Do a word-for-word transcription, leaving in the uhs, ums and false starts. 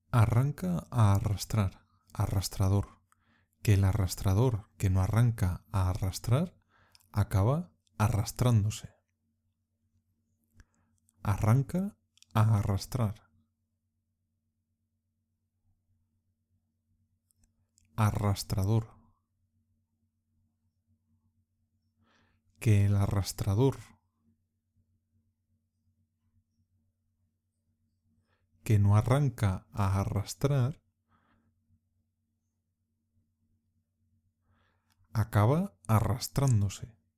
Arranca a arrastrar, arrastrador. Que el arrastrador que no arranca a arrastrar acaba arrastrándose. Arranca a arrastrar. Arrastrador. Que el arrastrador que no arranca a arrastrar acaba arrastrándose.